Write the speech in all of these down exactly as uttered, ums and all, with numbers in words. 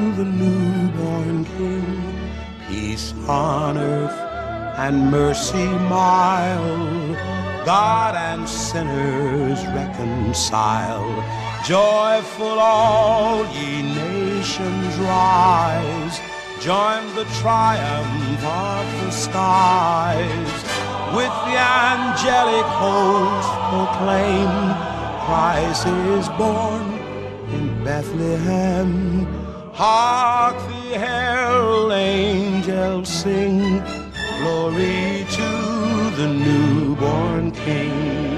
the newborn King. Peace on earth and mercy mild, God and sinners reconcile. Joyful all ye nations rise, join the triumph of the skies. With the angelic host proclaim, Christ is born in Bethlehem. Hark the herald angels sing, glory to the newborn King.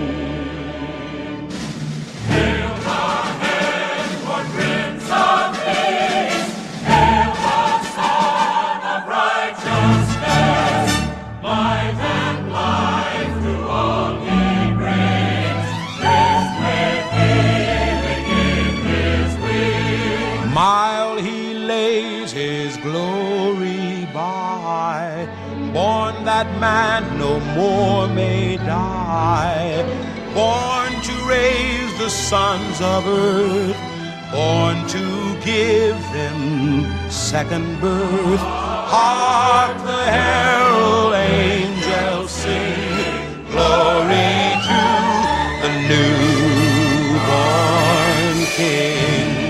Hail the heaven-born Prince of Peace, hail the Son of Righteousness, light and life to all he brings, rest with healing in his wings. Mile he lays his glory by, born that man no more may die, born to raise the sons of earth, born to give them second birth. Hark the herald angels sing, glory to the newborn King.